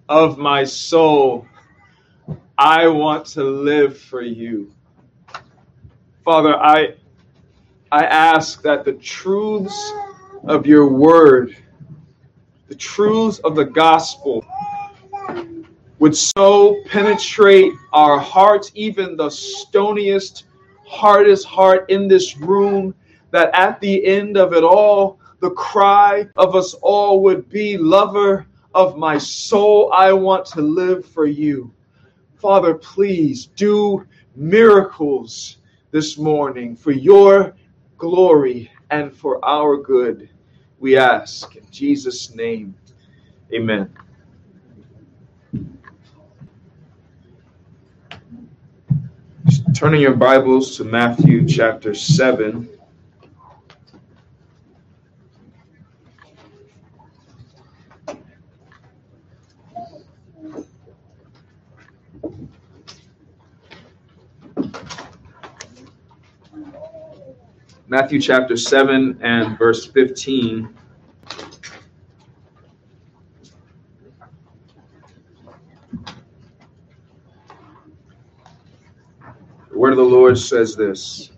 of my soul, I want to live for you. Father, I ask that the truths of your word, the truths of the gospel, would so penetrate our hearts, even the stoniest, hardest heart in this room, that at the end of it all, the cry of us all would be, lover of my soul, I want to live for you. Father, please do miracles this morning for your glory and for our good. We ask in Jesus' name. Amen. Turning your Bibles to Matthew chapter 7. Matthew chapter 7 and verse 15. The word of the Lord says this: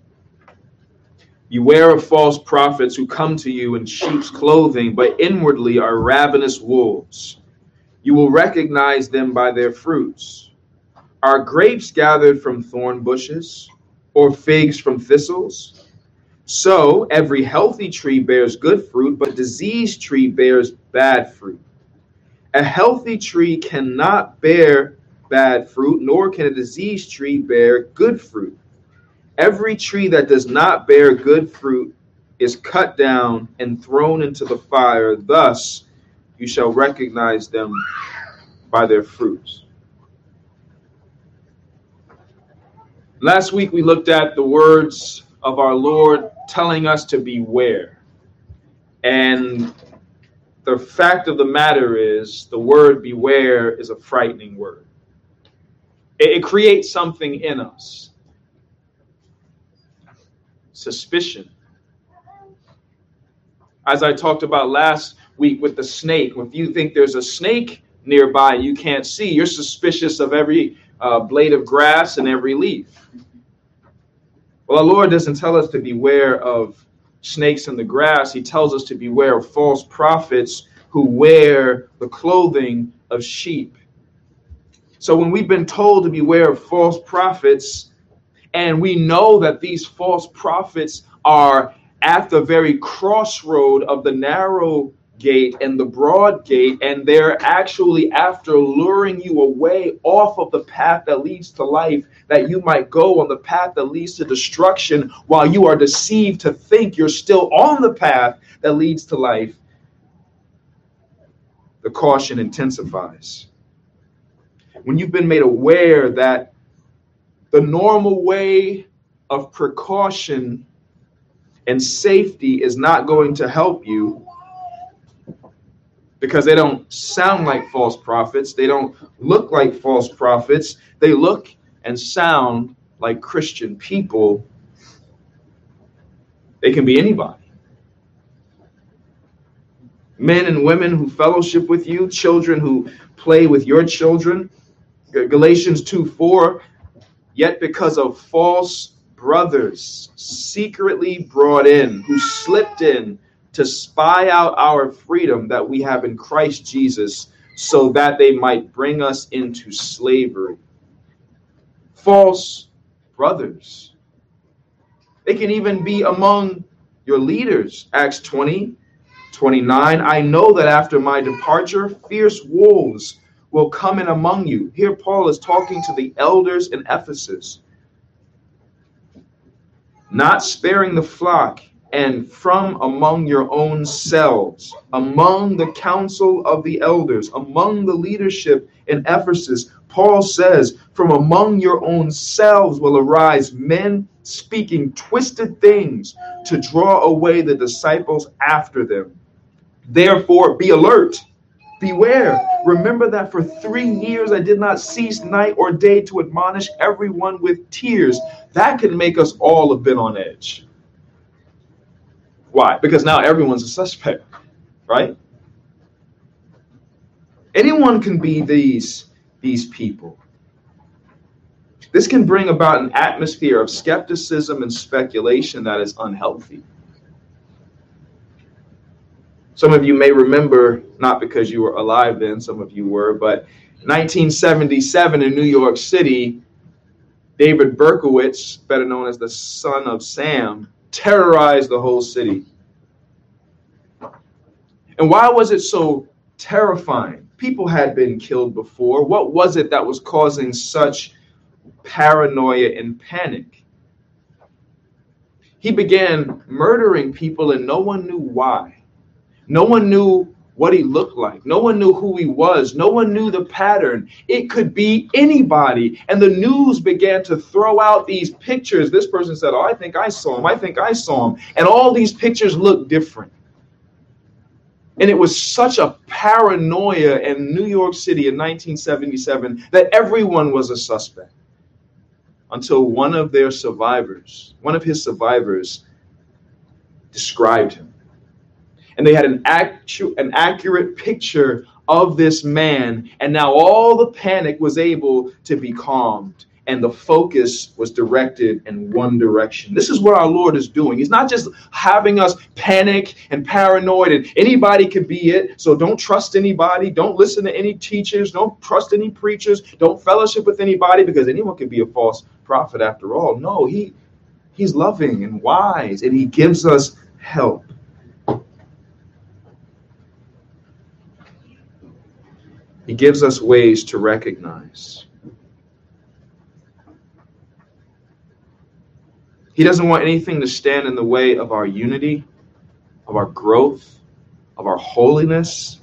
Beware of false prophets who come to you in sheep's clothing, but inwardly are ravenous wolves. You will recognize them by their fruits. Are grapes gathered from thorn bushes, or figs from thistles? So every healthy tree bears good fruit, but a diseased tree bears bad fruit. A healthy tree cannot bear bad fruit, nor can a diseased tree bear good fruit. Every tree that does not bear good fruit is cut down and thrown into the fire. Thus you shall recognize them by their fruits. Last week we looked at the words of our Lord telling us to beware. And the fact of the matter is, the word beware is a frightening word. It creates something in us. Suspicion. As I talked about last week with the snake, if you think there's a snake nearby you can't see, you're suspicious of every blade of grass and every leaf. Well, our Lord doesn't tell us to beware of snakes in the grass. He tells us to beware of false prophets who wear the clothing of sheep. So when we've been told to beware of false prophets, and we know that these false prophets are at the very crossroad of the narrow gate and the broad gate, and they're actually after luring you away off of the path that leads to life, that you might go on the path that leads to destruction while you are deceived to think you're still on the path that leads to life, the caution intensifies. When you've been made aware that the normal way of precaution and safety is not going to help you, because they don't sound like false prophets, they don't look like false prophets, they look and sound like Christian people. They can be anybody. Men and women who fellowship with you, children who play with your children. Galatians 2:4, yet because of false brothers secretly brought in, who slipped in to spy out our freedom that we have in Christ Jesus, so that they might bring us into slavery. False brothers. They can even be among your leaders. Acts 20:29, I know that after my departure, fierce wolves will come in among you. Here Paul is talking to the elders in Ephesus. Not sparing the flock, and from among your own selves, among the council of the elders, among the leadership in Ephesus, Paul says, from among your own selves will arise men speaking twisted things to draw away the disciples after them. Therefore, be alert. Beware. Remember that for 3 years I did not cease night or day to admonish everyone with tears. That can make us all a bit on edge. Why? Because now everyone's a suspect, right? Anyone can be these people. This can bring about an atmosphere of skepticism and speculation that is unhealthy. Some of you may remember, not because you were alive then, some of you were, but 1977 in New York City, David Berkowitz, better known as the Son of Sam, terrorized the whole city. And why was it so terrifying? People had been killed before. What was it that was causing such paranoia and panic? He began murdering people and no one knew why. No one knew what he looked like. No one knew who he was. No one knew the pattern. It could be anybody. And the news began to throw out these pictures. This person said, oh, I think I saw him. I think I saw him. And all these pictures looked different. And it was such a paranoia in New York City in 1977 that everyone was a suspect until one of his survivors described him. And they had an accurate picture of this man. And now all the panic was able to be calmed. And the focus was directed in one direction. This is what our Lord is doing. He's not just having us panic and paranoid and anybody could be it. So don't trust anybody. Don't listen to any teachers. Don't trust any preachers. Don't fellowship with anybody because anyone could be a false prophet after all. No, he's loving and wise and he gives us help. He gives us ways to recognize. He doesn't want anything to stand in the way of our unity, of our growth, of our holiness.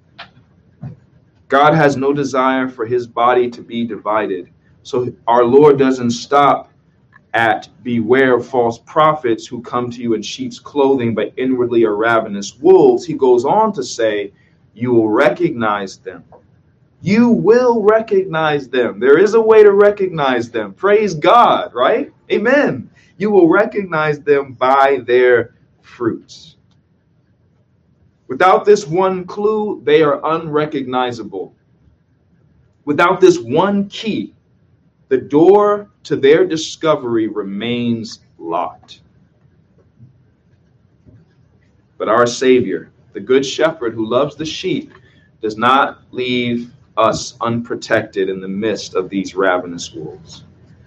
God has no desire for his body to be divided. So our Lord doesn't stop at beware of false prophets who come to you in sheep's clothing, but inwardly are ravenous wolves. He goes on to say, you will recognize them. You will recognize them. There is a way to recognize them. Praise God, right? Amen. You will recognize them by their fruits. Without this one clue, they are unrecognizable. Without this one key, the door to their discovery remains locked. But our Savior, the Good Shepherd who loves the sheep, does not leave us unprotected in the midst of these ravenous wolves.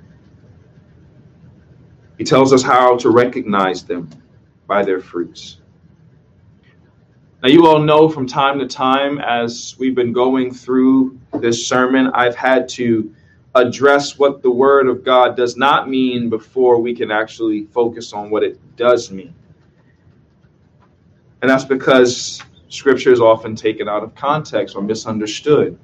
He tells us how to recognize them by their fruits. Now, you all know from time to time, as we've been going through this sermon, I've had to address what the Word of God does not mean before we can actually focus on what it does mean. And that's because Scripture is often taken out of context or misunderstood.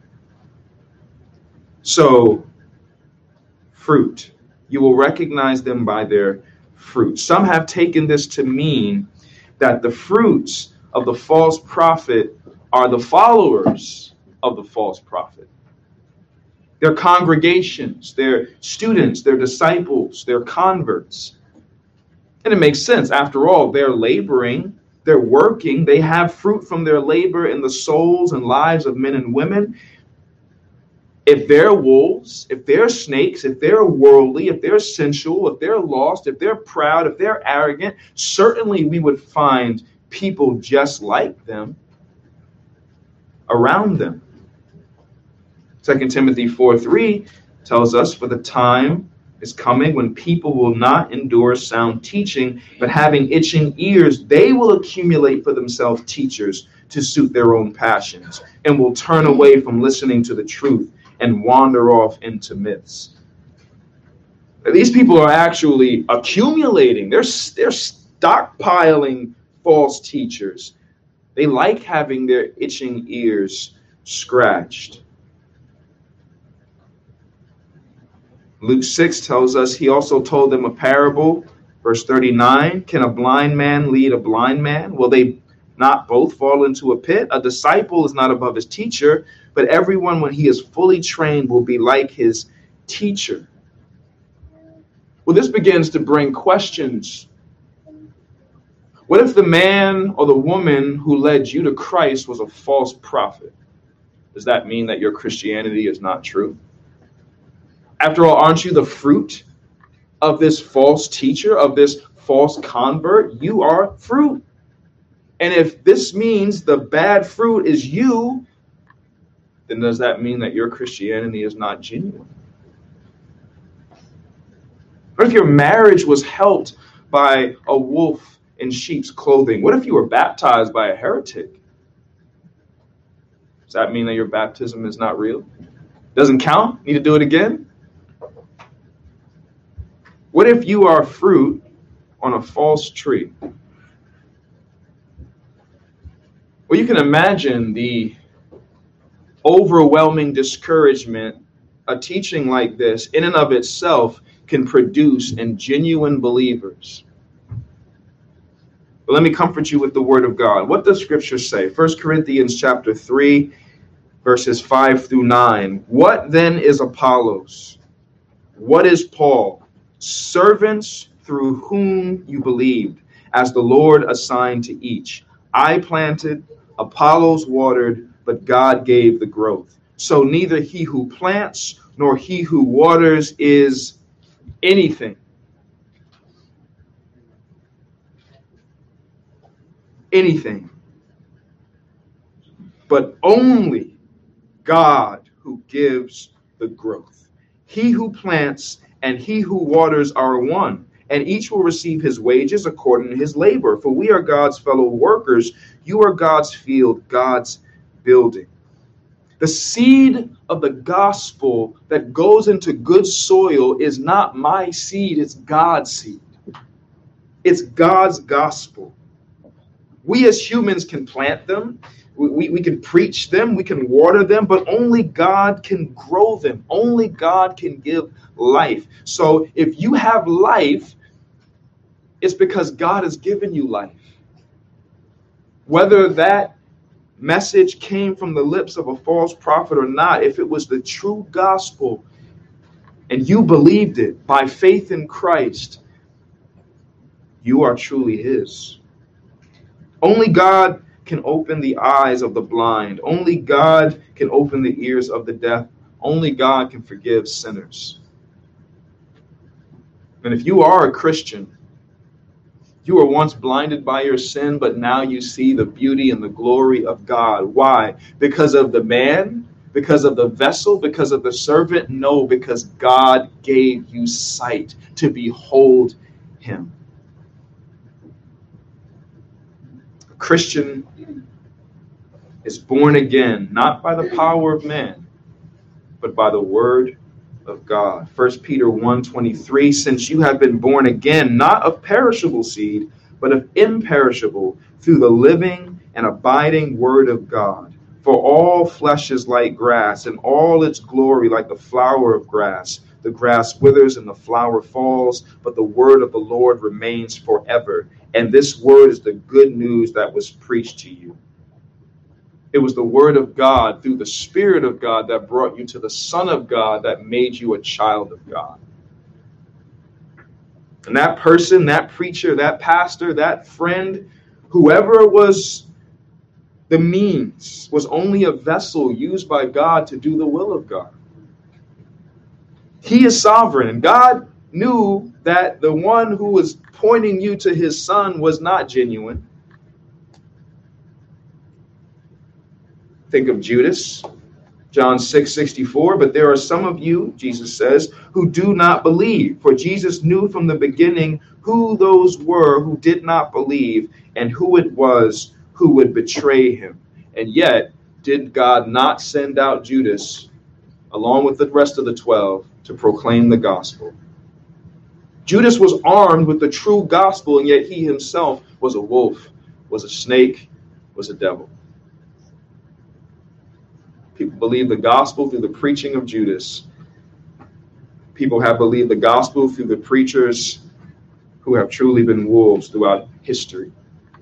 So, fruit. You will recognize them by their fruit. Some have taken this to mean that the fruits of the false prophet are the followers of the false prophet. Their congregations, their students, their disciples, their converts. And it makes sense. After all, they're laboring, they're working, they have fruit from their labor in the souls and lives of men and women. If they're wolves, if they're snakes, if they're worldly, if they're sensual, if they're lost, if they're proud, if they're arrogant, certainly we would find people just like them around them. 2 Timothy 4:3 tells us, for the time is coming when people will not endure sound teaching, but having itching ears, they will accumulate for themselves teachers to suit their own passions and will turn away from listening to the truth and wander off into myths. These people are actually accumulating. They're stockpiling false teachers. They like having their itching ears scratched. Luke 6 tells us he also told them a parable. Verse 39, can a blind man lead a blind man? Will they not both fall into a pit? A disciple is not above his teacher, but everyone, when he is fully trained, will be like his teacher. Well, this begins to bring questions. What if the man or the woman who led you to Christ was a false prophet? Does that mean that your Christianity is not true? After all, aren't you the fruit of this false teacher, of this false convert? You are fruit. And if this means the bad fruit is you, then does that mean that your Christianity is not genuine? What if your marriage was helped by a wolf in sheep's clothing? What if you were baptized by a heretic? Does that mean that your baptism is not real? Doesn't count? Need to do it again? What if you are fruit on a false tree? Well, you can imagine the overwhelming discouragement a teaching like this in and of itself can produce in genuine believers. But let me comfort you with the word of God. What does scripture say? 1 Corinthians chapter 3, verses 5 through 9. What then is Apollos? What is Paul? Servants through whom you believed, as the Lord assigned to each. I planted, Apollos watered, but God gave the growth. So neither he who plants nor he who waters is anything. Anything. But only God who gives the growth. He who plants and he who waters are one, and each will receive his wages according to his labor. For we are God's fellow workers. You are God's field, God's building. The seed of the gospel that goes into good soil is not my seed, it's God's seed. It's God's gospel. We as humans can plant them, we can preach them, we can water them, but only God can grow them. Only God can give life. So if you have life, it's because God has given you life. Whether that message came from the lips of a false prophet or not, if it was the true gospel and you believed it by faith in Christ, you are truly his. Only God can open the eyes of the blind. Only God can open the ears of the deaf. Only God can forgive sinners. And if you are a Christian, you were once blinded by your sin, but now you see the beauty and the glory of God. Why? Because of the man? Because of the vessel? Because of the servant? No, because God gave you sight to behold him. A Christian is born again, not by the power of man, but by the word of God. 1 Peter 1:23, since you have been born again, not of perishable seed, but of imperishable, through the living and abiding word of God. For all flesh is like grass, and all its glory like the flower of grass. The grass withers and the flower falls, but the word of the Lord remains forever. And this word is the good news that was preached to you. It was the word of God through the Spirit of God that brought you to the Son of God that made you a child of God. And that person, that preacher, that pastor, that friend, whoever was the means, was only a vessel used by God to do the will of God. He is sovereign, and God knew that the one who was pointing you to his Son was not genuine. Think of Judas, John 6:64. But there are some of you, Jesus says, who do not believe. For Jesus knew from the beginning who those were who did not believe and who it was who would betray him. And yet, did God not send out Judas along with the rest of the 12 to proclaim the gospel? Judas was armed with the true gospel, and yet he himself was a wolf, was a snake, was a devil. People believe the gospel through the preaching of Judas. People have believed the gospel through the preachers who have truly been wolves throughout history.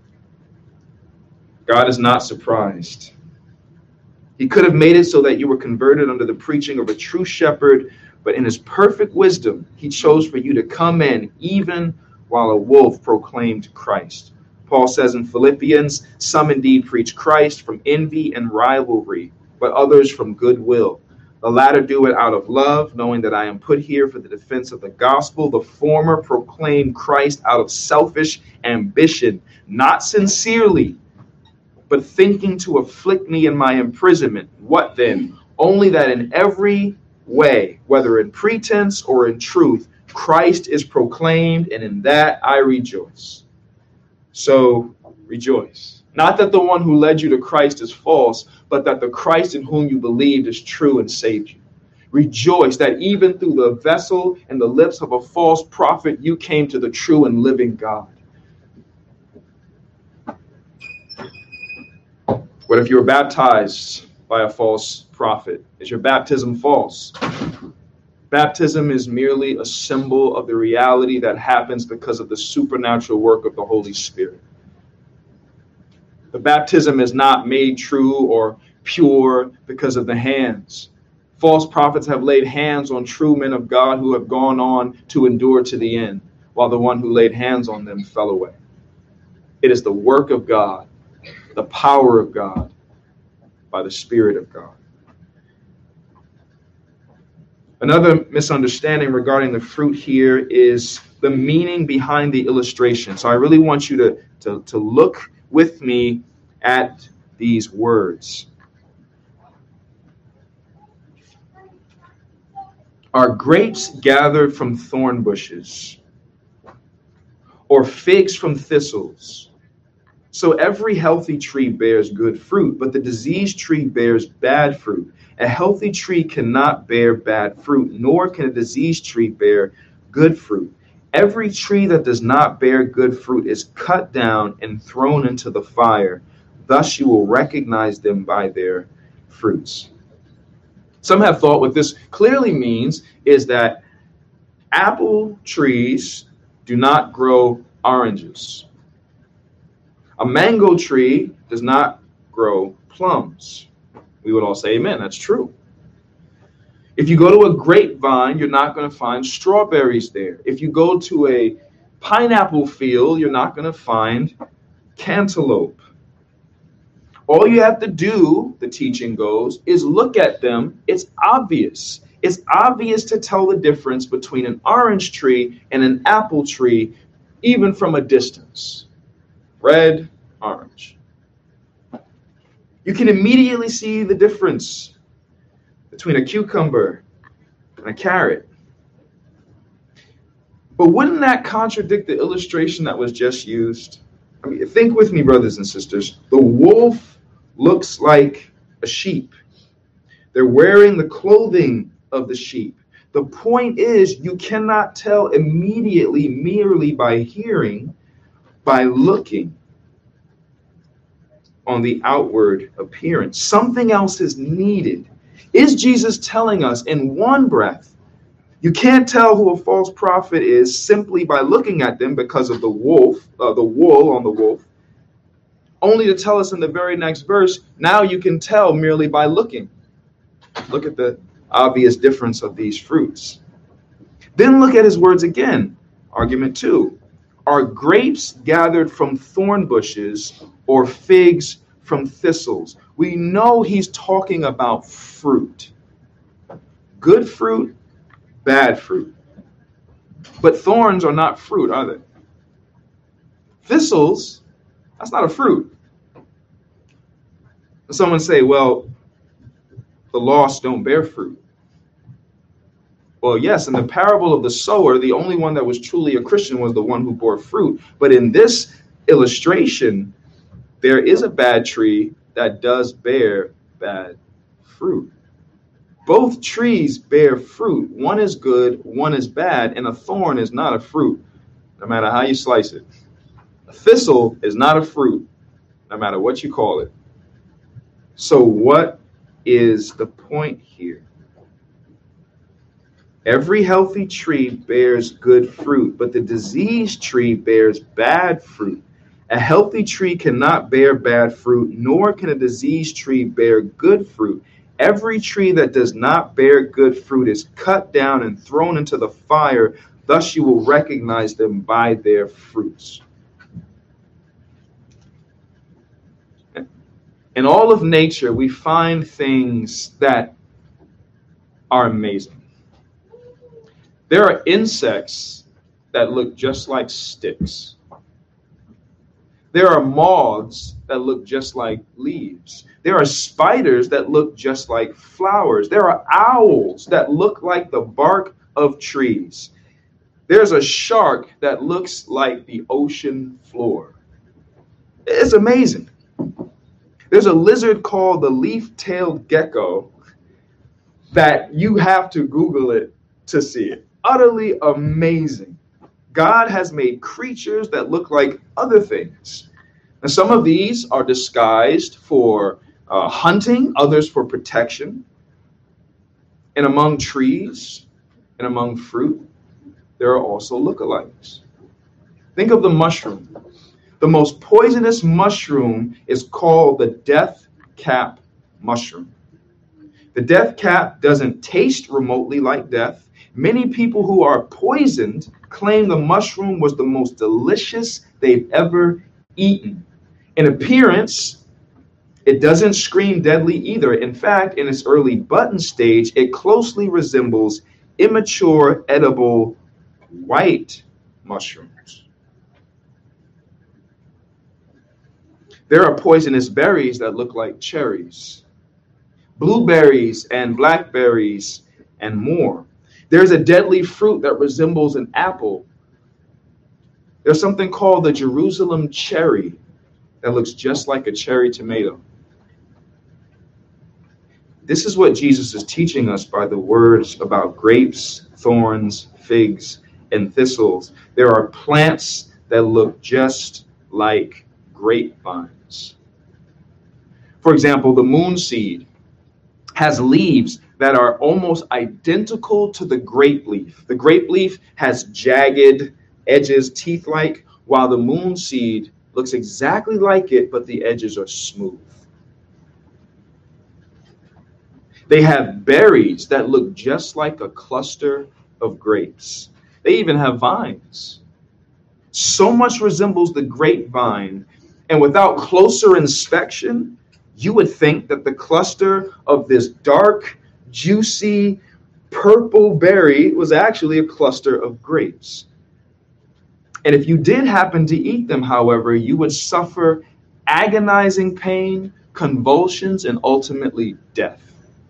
God is not surprised. He could have made it so that you were converted under the preaching of a true shepherd, but in his perfect wisdom, he chose for you to come in even while a wolf proclaimed Christ. Paul says in Philippians, some indeed preach Christ from envy and rivalry, but others from goodwill. The latter do it out of love, knowing that I am put here for the defense of the gospel. The former proclaim Christ out of selfish ambition, not sincerely, but thinking to afflict me in my imprisonment. What then? Only that in every way, whether in pretense or in truth, Christ is proclaimed, and in that I rejoice. So rejoice. Not that the one who led you to Christ is false, but that the Christ in whom you believed is true and saved you. Rejoice that even through the vessel and the lips of a false prophet, you came to the true and living God. What if you were baptized by a false prophet? Is your baptism false? Baptism is merely a symbol of the reality that happens because of the supernatural work of the Holy Spirit. The baptism is not made true or pure because of the hands. False prophets have laid hands on true men of God who have gone on to endure to the end, while the one who laid hands on them fell away. It is the work of God, the power of God, by the Spirit of God. Another misunderstanding regarding the fruit here is the meaning behind the illustration. So I really want you to look with me at these words. Are grapes gathered from thorn bushes, or figs from thistles? So every healthy tree bears good fruit, but the diseased tree bears bad fruit. A healthy tree cannot bear bad fruit, nor can a diseased tree bear good fruit. Every tree that does not bear good fruit is cut down and thrown into the fire. Thus you will recognize them by their fruits. Some have thought what this clearly means is that apple trees do not grow oranges. A mango tree does not grow plums. We would all say amen. That's true. If you go to a grapevine, you're not going to find strawberries there. If you go to a pineapple field, you're not going to find cantaloupe. All you have to do, the teaching goes, is look at them. It's obvious. It's obvious to tell the difference between an orange tree and an apple tree, even from a distance. Red, orange. You can immediately see the difference between a cucumber and a carrot. But wouldn't that contradict the illustration that was just used? I mean, think with me, brothers and sisters. The wolf looks like a sheep. They're wearing the clothing of the sheep. The point is, you cannot tell immediately merely by hearing, by looking on the outward appearance. Something else is needed. Is Jesus telling us in one breath, you can't tell who a false prophet is simply by looking at them because of the wool on the wolf, only to tell us in the very next verse, now you can tell merely by looking. Look at the obvious difference of these fruits. Then look at his words again. Argument 2. Are grapes gathered from thorn bushes or figs from thistles? We know he's talking about fruit. Good fruit, bad fruit. But thorns are not fruit, are they? Thistles, that's not a fruit. Someone say, well, the lost don't bear fruit. Well, yes, in the parable of the sower, the only one that was truly a Christian was the one who bore fruit. But in this illustration, there is a bad tree that does bear bad fruit. Both trees bear fruit. One is good, one is bad, and a thorn is not a fruit, no matter how you slice it. A thistle is not a fruit, no matter what you call it. So what is the point here? Every healthy tree bears good fruit, but the diseased tree bears bad fruit. A healthy tree cannot bear bad fruit, nor can a diseased tree bear good fruit. Every tree that does not bear good fruit is cut down and thrown into the fire. Thus you will recognize them by their fruits. In all of nature, we find things that are amazing. There are insects that look just like sticks. There are moths that look just like leaves. There are spiders that look just like flowers. There are owls that look like the bark of trees. There's a shark that looks like the ocean floor. It's amazing. There's a lizard called the leaf-tailed gecko that you have to Google it to see it. Utterly amazing. God has made creatures that look like other things. And some of these are disguised for hunting, others for protection. And among trees and among fruit, there are also lookalikes. Think of the mushroom. The most poisonous mushroom is called the death cap mushroom. The death cap doesn't taste remotely like death. Many people who are poisoned claim the mushroom was the most delicious they've ever eaten. In appearance, it doesn't scream deadly either. In fact, in its early button stage, it closely resembles immature edible white mushrooms. There are poisonous berries that look like cherries, blueberries and blackberries, and more. There's a deadly fruit that resembles an apple. There's something called the Jerusalem cherry that looks just like a cherry tomato. This is what Jesus is teaching us by the words about grapes, thorns, figs, and thistles. There are plants that look just like grapevines. For example, the moon seed has leaves that are almost identical to the grape leaf. The grape leaf has jagged edges, teeth-like, while the moon seed looks exactly like it, but the edges are smooth. They have berries that look just like a cluster of grapes. They even have vines. So much resembles the grapevine, and without closer inspection, you would think that the cluster of this dark, juicy, purple berry was actually a cluster of grapes. And if you did happen to eat them, however, you would suffer agonizing pain, convulsions, and ultimately death.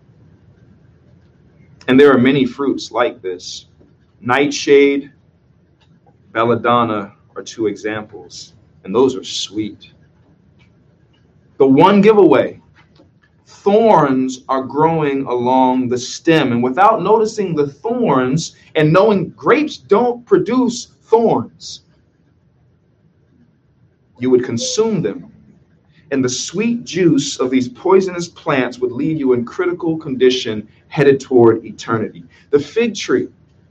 And there are many fruits like this. Nightshade, belladonna are two examples, and those are sweet. The one giveaway: thorns are growing along the stem, and without noticing the thorns and knowing grapes don't produce thorns, you would consume them. And the sweet juice of these poisonous plants would leave you in critical condition headed toward eternity. The fig tree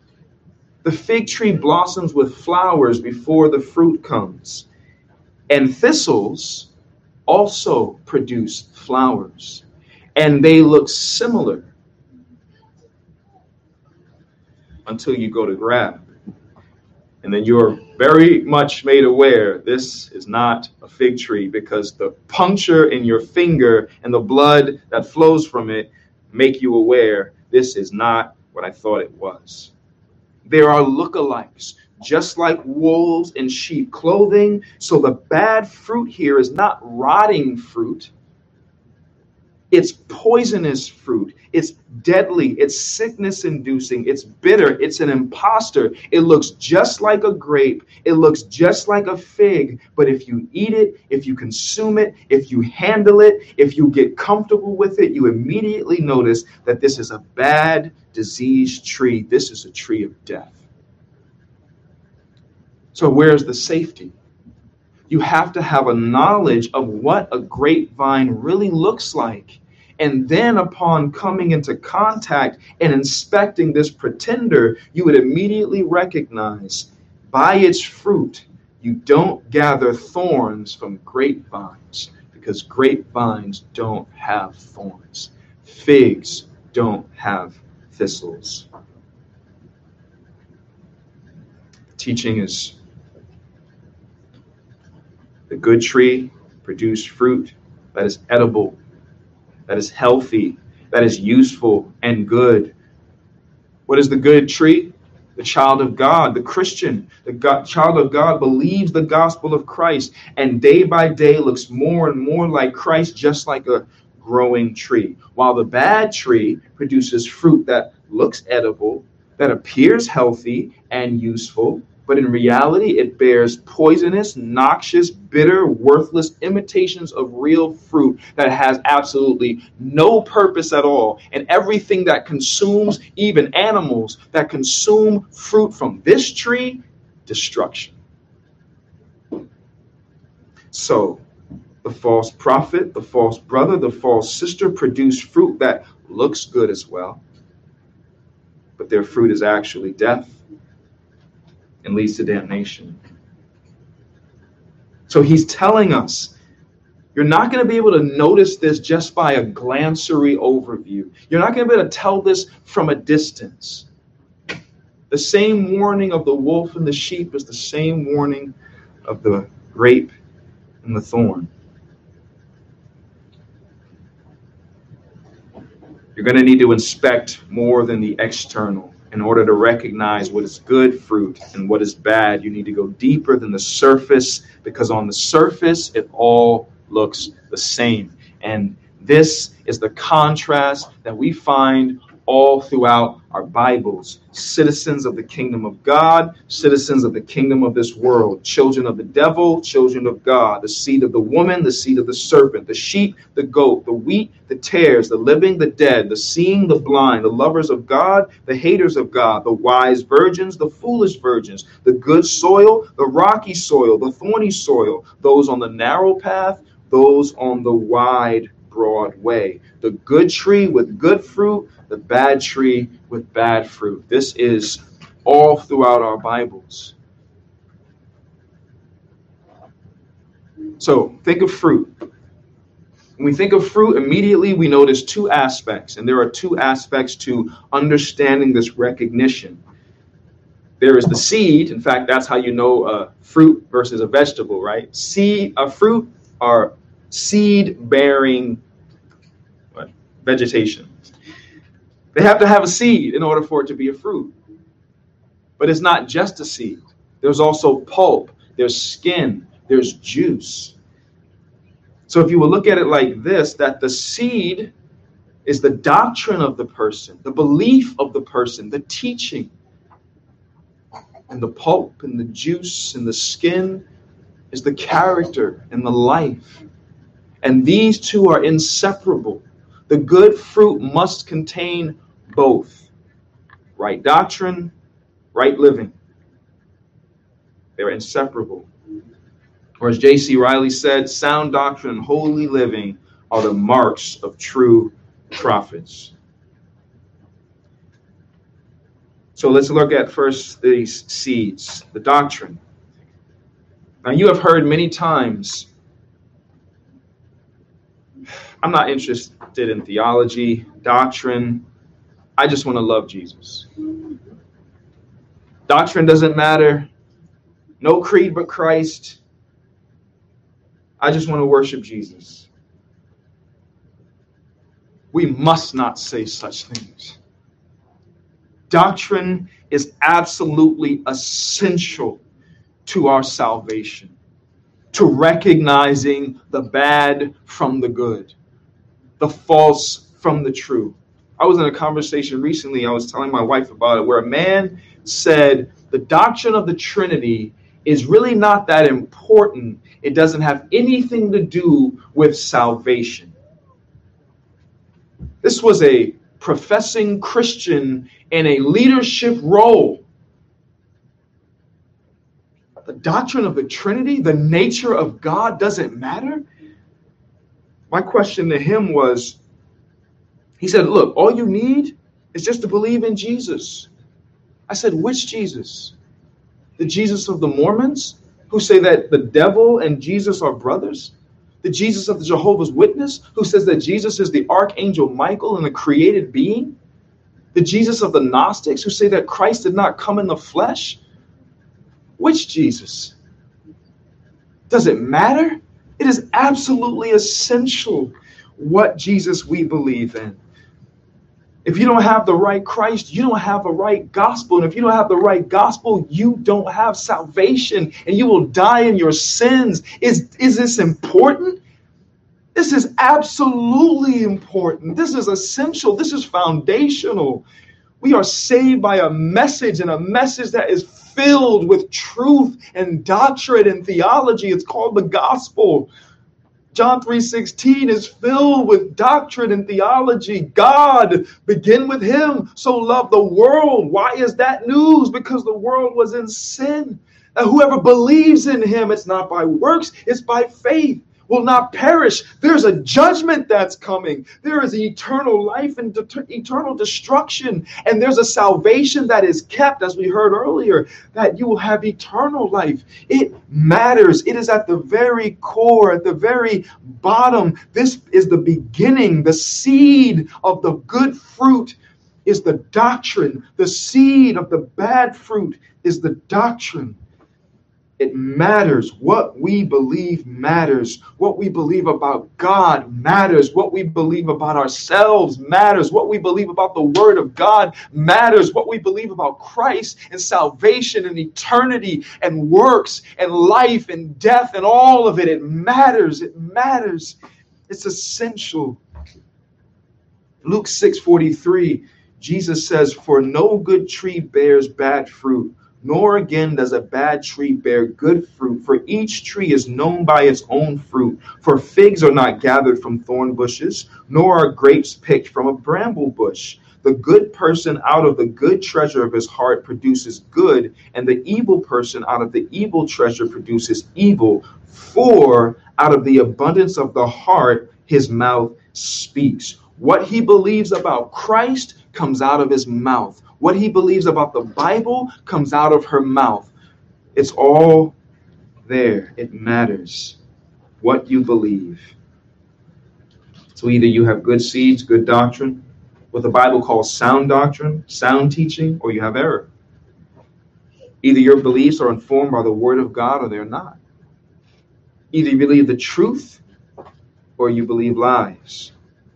blossoms with flowers before the fruit comes. And thistles also produce flowers. And they look similar until you go to grab. And then you're very much made aware this is not a fig tree, because the puncture in your finger and the blood that flows from it make you aware this is not what I thought it was. There are lookalikes, just like wolves in sheep clothing. So the bad fruit here is not rotting fruit. It's poisonous fruit. It's deadly. It's sickness-inducing. It's bitter. It's an imposter. It looks just like a grape. It looks just like a fig. But if you eat it, if you consume it, if you handle it, if you get comfortable with it, you immediately notice that this is a bad, diseased tree. This is a tree of death. So where's the safety? You have to have a knowledge of what a grapevine really looks like. And then upon coming into contact and inspecting this pretender, you would immediately recognize by its fruit, you don't gather thorns from grapevines, because grapevines don't have thorns. Figs don't have thistles. The teaching is: the good tree produced fruit that is edible, that is healthy, that is useful and good. What is the good tree? The child of God, the Christian, child of God believes the gospel of Christ and day by day looks more and more like Christ, just like a growing tree. While the bad tree produces fruit that looks edible, that appears healthy and useful, but in reality it bears poisonous, noxious, bitter, worthless imitations of real fruit that has absolutely no purpose at all. And everything that consumes, even animals that consume fruit from this tree, destruction. So the false prophet, the false brother, the false sister produce fruit that looks good as well, but their fruit is actually death and leads to damnation. So he's telling us, you're not going to be able to notice this just by a glancery overview. You're not going to be able to tell this from a distance. The same warning of the wolf and the sheep is the same warning of the grape and the thorn. You're going to need to inspect more than the external. In order to recognize what is good fruit and what is bad, you need to go deeper than the surface, because on the surface, it all looks the same. And this is the contrast that we find all throughout our Bibles. Citizens of the kingdom of God, citizens of the kingdom of this world, children of the devil, children of God, the seed of the woman, the seed of the serpent, the sheep, the goat, the wheat, the tares, the living, the dead, the seeing, the blind, the lovers of God, the haters of God, the wise virgins, the foolish virgins, the good soil, the rocky soil, the thorny soil, those on the narrow path, those on the wide, broad way, the good tree with good fruit, the bad tree with bad fruit. This is all throughout our Bibles. So think of fruit. When we think of fruit, immediately we notice two aspects, and there are two aspects to understanding this recognition. There is the seed. In fact, that's how you know a fruit versus a vegetable, right? Fruit are seed-bearing vegetation. They have to have a seed in order for it to be a fruit. But it's not just a seed. There's also pulp, there's skin, there's juice. So if you will look at it like this, that the seed is the doctrine of the person, the belief of the person, the teaching. And the pulp and the juice and the skin is the character and the life. And these two are inseparable. The good fruit must contain both right doctrine, right living. They're inseparable. Or as J.C. Riley said, sound doctrine and holy living are the marks of true prophets. So let's look at first these seeds, the doctrine. Now you have heard many times, I'm not interested in theology, doctrine. I just want to love Jesus. Doctrine doesn't matter. No creed but Christ. I just want to worship Jesus. We must not say such things. Doctrine is absolutely essential to our salvation, to recognizing the bad from the good, the false from the true. I was in a conversation recently, I was telling my wife about it, where a man said the doctrine of the Trinity is really not that important. It doesn't have anything to do with salvation. This was a professing Christian in a leadership role. The doctrine of the Trinity, the nature of God doesn't matter? My question to him was, he said, look, all you need is just to believe in Jesus. I said, which Jesus? The Jesus of the Mormons, who say that the devil and Jesus are brothers? The Jesus of the Jehovah's Witness, who says that Jesus is the Archangel Michael and a created being? The Jesus of the Gnostics, who say that Christ did not come in the flesh? Which Jesus? Does it matter? It is absolutely essential what Jesus we believe in. If you don't have the right Christ, you don't have the right gospel. And if you don't have the right gospel, you don't have salvation and you will die in your sins. Is this important? This is absolutely important. This is essential. This is foundational. We are saved by a message, and a message that is filled with truth and doctrine and theology. It's called the gospel. John 3:16 is filled with doctrine and theology. God, begin with him, so loved the world. Why is that news? Because the world was in sin. And whoever believes in him, it's not by works, it's by faith, will not perish. There's a judgment that's coming. There is eternal life and eternal destruction. And there's a salvation that is kept, as we heard earlier, that you will have eternal life. It matters. It is at the very core, at the very bottom. This is the beginning. The seed of the good fruit is the doctrine. The seed of the bad fruit is the doctrine. It matters. What we believe matters. What we believe about God matters. What we believe about ourselves matters. What we believe about the Word of God matters. What we believe about Christ and salvation and eternity and works and life and death and all of it, it matters. It matters. It's essential. Luke 6:43, Jesus says, "For no good tree bears bad fruit, nor again does a bad tree bear good fruit. For each tree is known by its own fruit. For figs are not gathered from thorn bushes, nor are grapes picked from a bramble bush. The good person out of the good treasure of his heart produces good, and the evil person out of the evil treasure produces evil. For out of the abundance of the heart, his mouth speaks." What he believes about Christ comes out of his mouth. What he believes about the Bible comes out of her mouth. It's all there. It matters what you believe. So either you have good seeds, good doctrine, what the Bible calls sound doctrine, sound teaching, or you have error. Either your beliefs are informed by the Word of God or they're not. Either you believe the truth or you believe lies.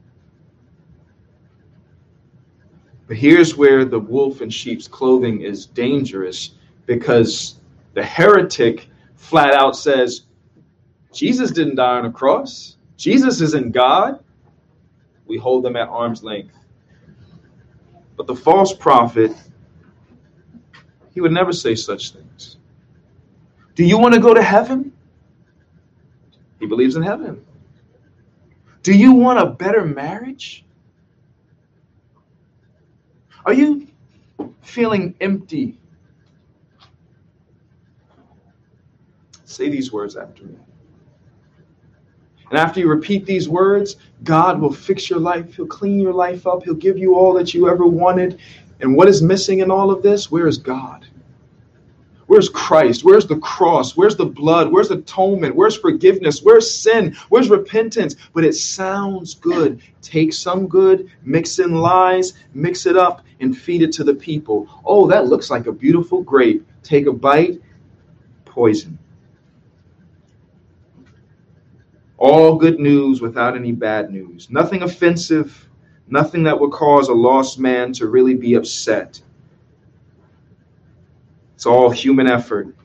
But here's where the wolf in sheep's clothing is dangerous, because the heretic flat out says, Jesus didn't die on a cross. Jesus isn't God. We hold them at arm's length. But the false prophet, he would never say such things. Do you want to go to heaven? He believes in heaven. Do you want a better marriage? Are you feeling empty? Say these words after me. And after you repeat these words, God will fix your life. He'll clean your life up. He'll give you all that you ever wanted. And what is missing in all of this? Where is God? Where's Christ? Where's the cross? Where's the blood? Where's atonement? Where's forgiveness? Where's sin? Where's repentance? But it sounds good. Take some good, mix in lies, mix it up, and feed it to the people. Oh, that looks like a beautiful grape. Take a bite, poison. All good news without any bad news. Nothing offensive, nothing that would cause a lost man to really be upset. It's all human effort.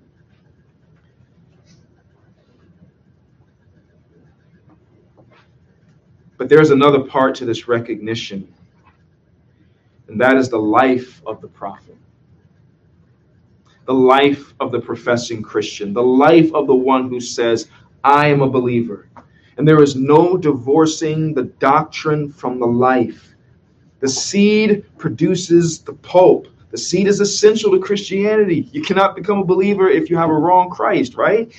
But there's another part to this recognition, and that is the life of the prophet, the life of the professing Christian, the life of the one who says, I am a believer. And there is no divorcing the doctrine from the life. The seed produces the pulp. The seed is essential to Christianity. You cannot become a believer if you have a wrong Christ, right?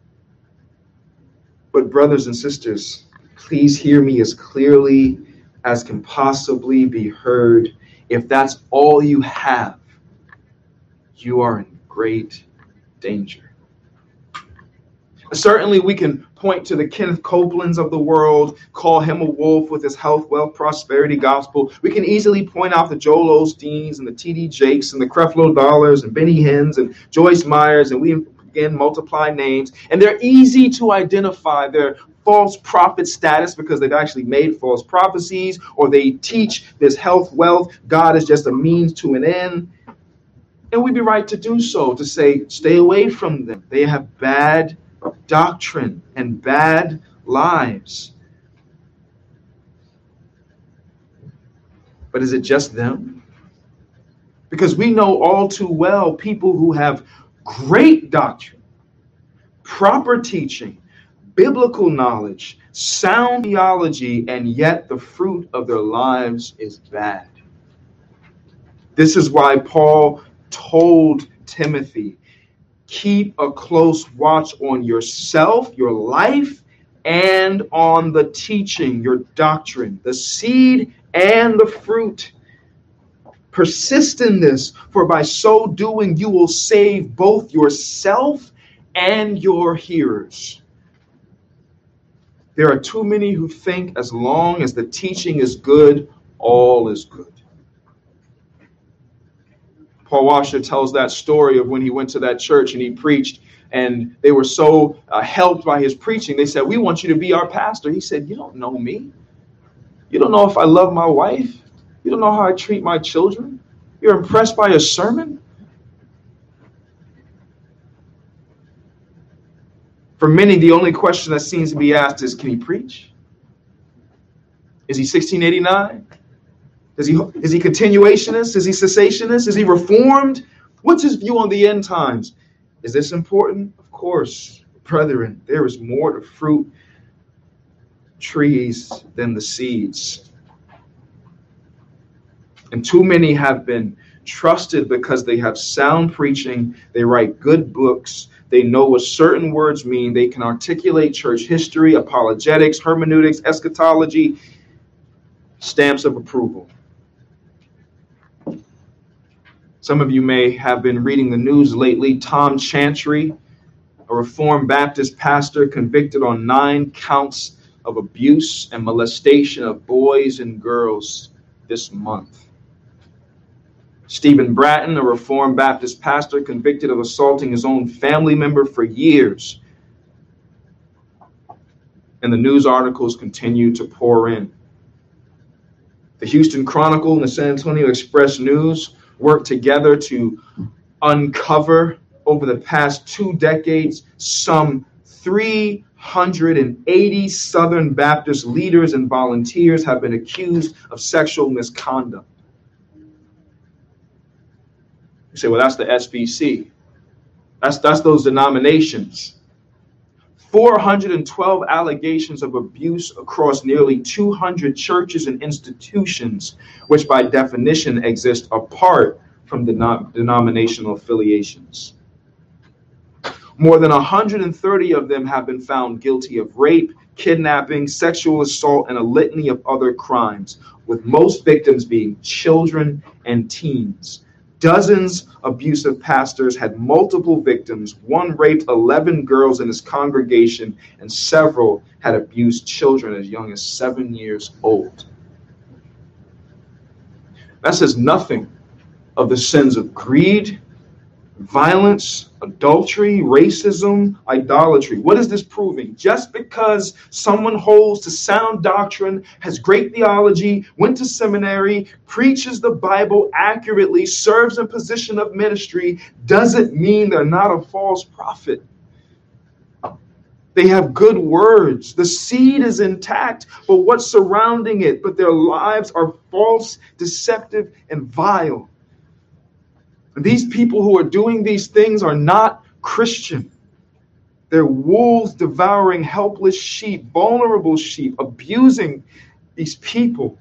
But brothers and sisters, please hear me as clearly as can possibly be heard. If that's all you have, you are in great danger. Certainly, we can point to the Kenneth Copelands of the world, call him a wolf with his health, wealth, prosperity gospel. We can easily point out the Joel Osteens and the T.D. Jakes and the Creflo Dollars and Benny Hinn's and Joyce Myers, and we again, multiply names, and they're easy to identify. They're false prophet status because they've actually made false prophecies, or they teach this health, wealth. God is just a means to an end. And we'd be right to do so, to say, stay away from them. They have bad doctrine and bad lives. But is it just them? Because we know all too well people who have great doctrine, proper teaching, biblical knowledge, sound theology, and yet the fruit of their lives is bad. This is why Paul told Timothy, keep a close watch on yourself, your life, and on the teaching, your doctrine, the seed and the fruit. Persist in this, for by so doing you will save both yourself and your hearers. There are too many who think as long as the teaching is good, all is good. Paul Washer tells that story of when he went to that church and he preached, and they were so helped by his preaching. They said, we want you to be our pastor. He said, you don't know me. You don't know if I love my wife. You don't know how I treat my children. You're impressed by a sermon. For many, the only question that seems to be asked is, can he preach? Is he 1689? Is he continuationist? Is he cessationist? Is he reformed? What's his view on the end times? Is this important? Of course, brethren, there is more to fruit trees than the seeds. And too many have been trusted because they have sound preaching, they write good books, they know what certain words mean, they can articulate church history, apologetics, hermeneutics, eschatology, stamps of approval. Some of you may have been reading the news lately. Tom Chantry, a Reformed Baptist pastor, convicted on 9 counts of abuse and molestation of boys and girls this month. Stephen Bratton, a Reformed Baptist pastor, convicted of assaulting his own family member for years. And the news articles continue to pour in. The Houston Chronicle and the San Antonio Express News worked together to uncover over the past 2 decades some 380 Southern Baptist leaders and volunteers have been accused of sexual misconduct. You say, well, that's the SBC. That's those denominations. 412 allegations of abuse across nearly 200 churches and institutions, which by definition exist apart from denominational affiliations. More than 130 of them have been found guilty of rape, kidnapping, sexual assault, and a litany of other crimes, with most victims being children and teens. Dozens of abusive pastors had multiple victims. One raped 11 girls in his congregation, and several had abused children as young as 7 years old. That says nothing of the sins of greed, violence, adultery, racism, idolatry. What is this proving? Just because someone holds to sound doctrine, has great theology, went to seminary, preaches the Bible accurately, serves in position of ministry, doesn't mean they're not a false prophet. They have good words. The seed is intact, but what's surrounding it? But their lives are false, deceptive, and vile. And these people who are doing these things are not Christian. They're wolves devouring helpless sheep, vulnerable sheep, abusing these people.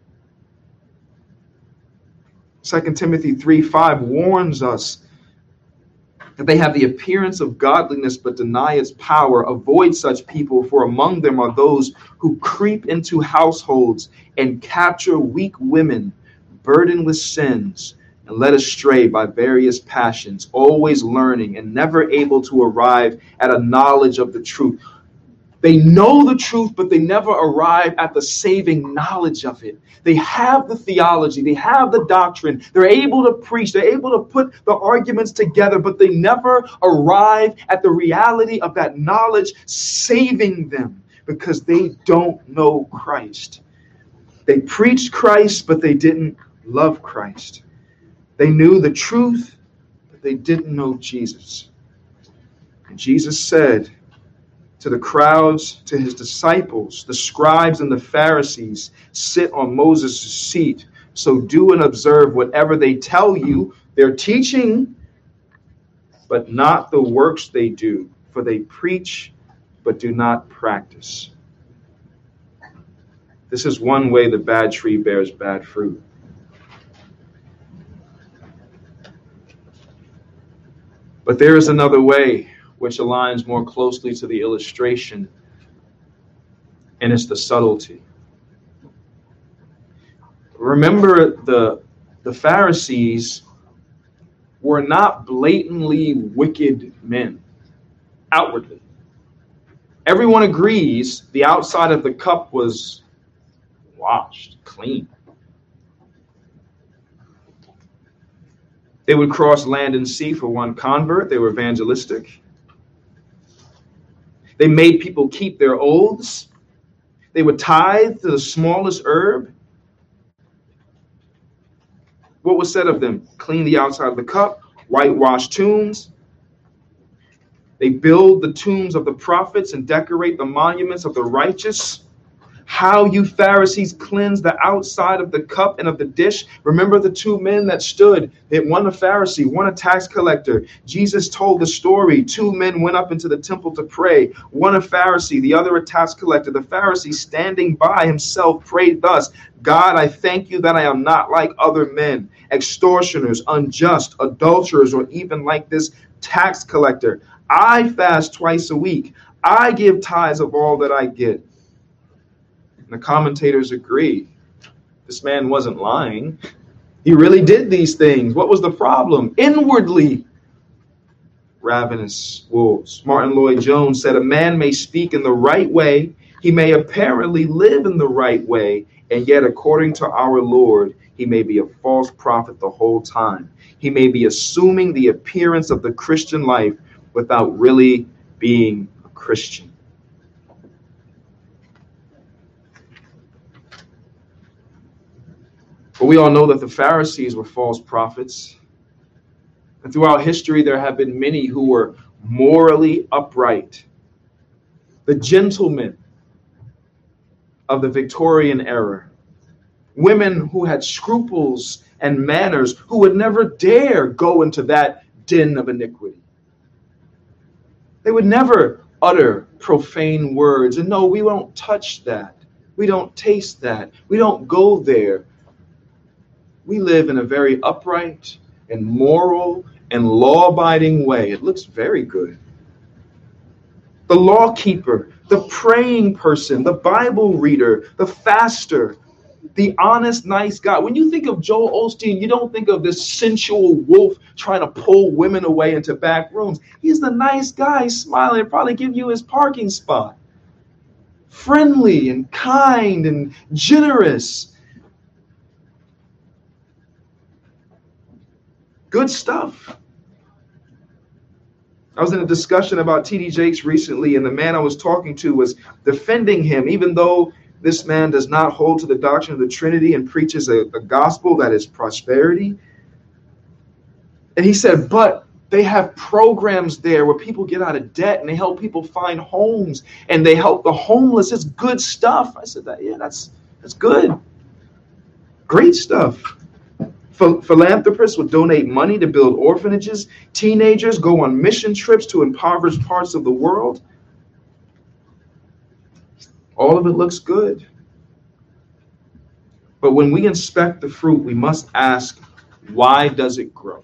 2 Timothy 3:5 warns us that they have the appearance of godliness but deny its power. Avoid such people, for among them are those who creep into households and capture weak women burdened with sins and led astray by various passions, always learning and never able to arrive at a knowledge of the truth. They know the truth, but they never arrive at the saving knowledge of it. They have the theology, they have the doctrine, they're able to preach, they're able to put the arguments together, but they never arrive at the reality of that knowledge saving them because they don't know Christ. They preached Christ, but they didn't love Christ. They knew the truth, but they didn't know Jesus. And Jesus said to the crowds, to his disciples, the scribes and the Pharisees sit on Moses' seat. So do and observe whatever they tell you. They're teaching, but not the works they do. For they preach, but do not practice. This is one way the bad tree bears bad fruit. But there is another way which aligns more closely to the illustration, and it's the subtlety. Remember, the Pharisees were not blatantly wicked men outwardly. Everyone agrees the outside of the cup was washed, clean. They would cross land and sea for one convert. They were evangelistic. They made people keep their oaths. They would tithe to the smallest herb. What was said of them? Clean the outside of the cup, whitewash tombs. They build the tombs of the prophets and decorate the monuments of the righteous. How you Pharisees cleanse the outside of the cup and of the dish. Remember the two men that stood, one a Pharisee, one a tax collector. Jesus told the story. Two men went up into the temple to pray. One a Pharisee, the other a tax collector. The Pharisee, standing by himself, prayed thus: God, I thank you that I am not like other men, extortioners, unjust, adulterers, or even like this tax collector. I fast twice a week. I give tithes of all that I get. And the commentators agree. This man wasn't lying. He really did these things. What was the problem? Inwardly, ravenous wolves. Martin Lloyd-Jones said, a man may speak in the right way. He may apparently live in the right way. And yet, according to our Lord, he may be a false prophet the whole time. He may be assuming the appearance of the Christian life without really being a Christian. But we all know that the Pharisees were false prophets. And throughout history, there have been many who were morally upright. The gentlemen of the Victorian era. Women who had scruples and manners, who would never dare go into that den of iniquity. They would never utter profane words. And no, we won't touch that. We don't taste that. We don't go there. We live in a very upright and moral and law-abiding way. It looks very good. The law keeper, the praying person, the Bible reader, the faster, the honest, nice guy. When you think of Joel Osteen, you don't think of this sensual wolf trying to pull women away into back rooms. He's the nice guy, smiling, probably give you his parking spot. Friendly and kind and generous. Good stuff. I was in a discussion about T.D. Jakes recently, and the man I was talking to was defending him, even though this man does not hold to the doctrine of the Trinity and preaches a gospel that is prosperity. And he said, but they have programs there where people get out of debt and they help people find homes and they help the homeless. It's good stuff. I said, that's good. Great stuff. Philanthropists would donate money to build orphanages. Teenagers go on mission trips to impoverished parts of the world. All of it looks good. But when we inspect the fruit, we must ask, why does it grow?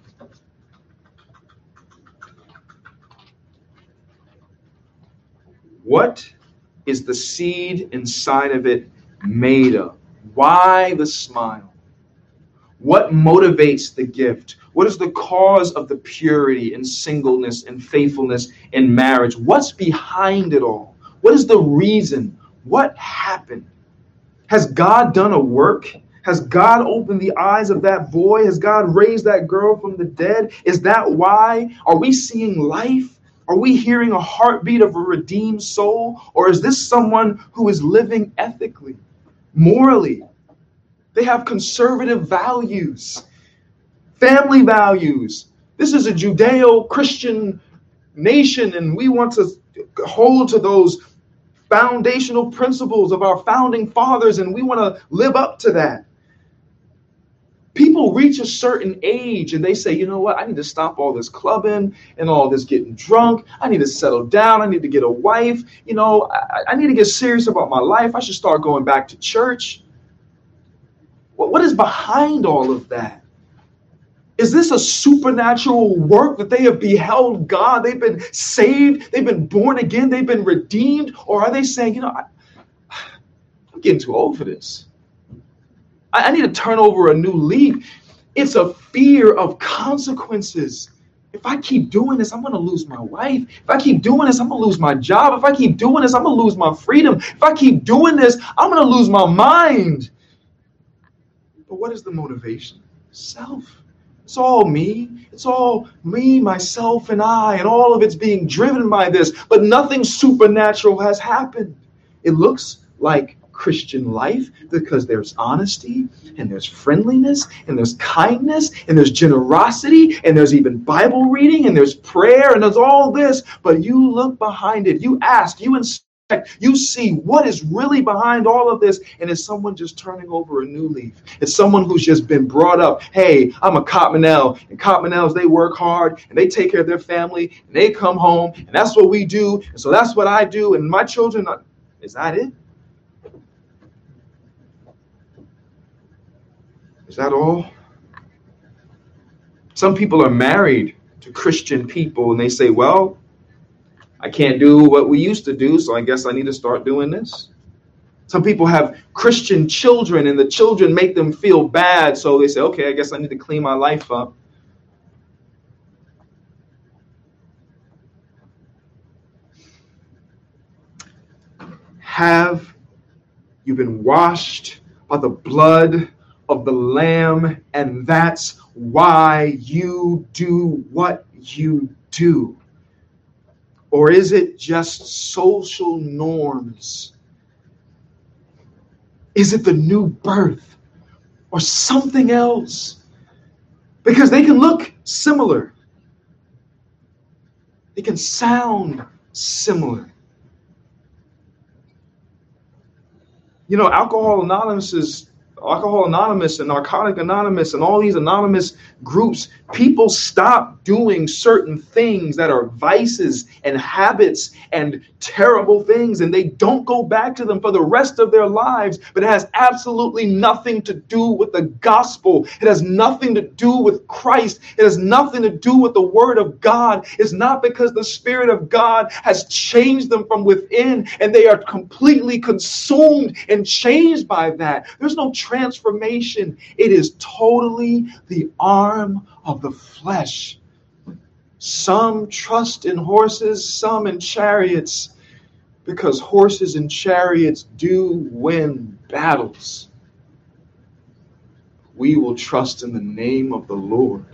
What is the seed inside of it made of? Why the smile? What motivates the gift? What is the cause of the purity and singleness and faithfulness in marriage? What's behind it all? What is the reason? What happened? Has God done a work? Has God opened the eyes of that boy? Has God raised that girl from the dead? Is that why? Are we seeing life? Are we hearing a heartbeat of a redeemed soul? Or is this someone who is living ethically, morally? They have conservative values, family values. This is a Judeo-Christian nation, and we want to hold to those foundational principles of our founding fathers, and we want to live up to that. People reach a certain age and they say, you know what, I need to stop all this clubbing and all this getting drunk. I need to settle down. I need to get a wife. I need to get serious about my life. I should start going back to church. What is behind all of that? Is this a supernatural work that they have beheld God? They've been saved. They've been born again. They've been redeemed. Or are they saying, I'm getting too old for this. I need to turn over a new leaf. It's a fear of consequences. If I keep doing this, I'm going to lose my wife. If I keep doing this, I'm going to lose my job. If I keep doing this, I'm going to lose my freedom. If I keep doing this, I'm going to lose my mind. But what is the motivation? Self. It's all me. It's all me, myself, and I, and all of it's being driven by this. But nothing supernatural has happened. It looks like Christian life because there's honesty and there's friendliness and there's kindness and there's generosity and there's even Bible reading and there's prayer and there's all this. But you look behind it, you ask, you inspect, you see what is really behind all of this, and it's someone just turning over a new leaf. It's someone who's just been brought up. Hey, I'm a Cotmanel, and Cotmanels, they work hard and they take care of their family and they come home and that's what we do, and so that's what I do, and my children are. Is that it? Is that all? Some people are married to Christian people and they say, well, I can't do what we used to do, so I guess I need to start doing this. Some people have Christian children and the children make them feel bad, so they say, okay, I guess I need to clean my life up. Have you been washed by the blood of the Lamb, and that's why you do what you do? Or is it just social norms? Is it the new birth or something else? Because they can look similar. They can sound similar. Alcohol Anonymous and Narcotic Anonymous and all these anonymous groups, people stop doing certain things that are vices and habits and terrible things, and they don't go back to them for the rest of their lives. But it has absolutely nothing to do with the gospel. It has nothing to do with Christ. It has nothing to do with the word of God. It's not because the Spirit of God has changed them from within and they are completely consumed and changed by that. There's no transformation. It is totally the arm of the flesh. Some trust in horses, some in chariots, because horses and chariots do win battles. We will trust in the name of the Lord.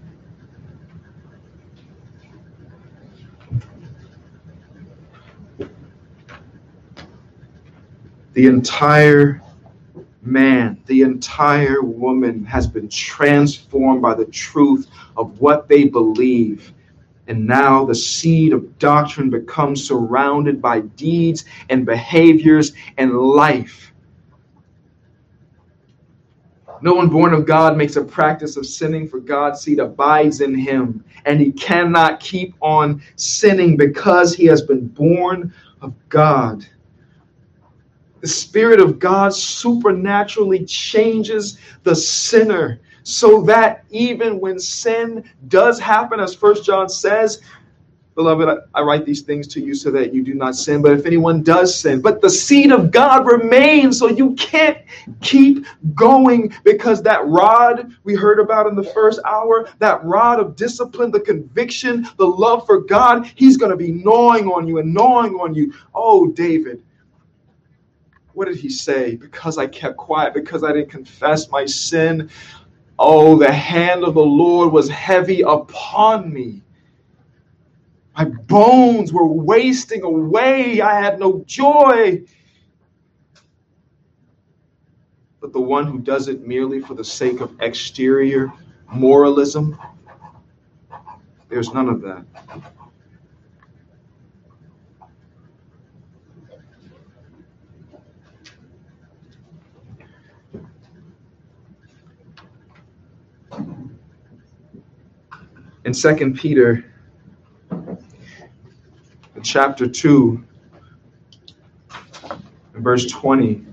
The entire man, the entire woman has been transformed by the truth of what they believe. And now the seed of doctrine becomes surrounded by deeds and behaviors and life. No one born of God makes a practice of sinning, for God's seed abides in him, and he cannot keep on sinning because he has been born of God. The Spirit of God supernaturally changes the sinner so that even when sin does happen, as 1 John says, Beloved, I write these things to you so that you do not sin. But if anyone does sin, but the seed of God remains, so you can't keep going, because that rod we heard about in the first hour, that rod of discipline, the conviction, the love for God, he's going to be gnawing on you and gnawing on you. Oh, David, what did he say? Because I kept quiet, because I didn't confess my sin. Oh, the hand of the Lord was heavy upon me. My bones were wasting away. I had no joy. But the one who does it merely for the sake of exterior moralism, there's none of that. In 2 Peter, in chapter 2, in verse 20,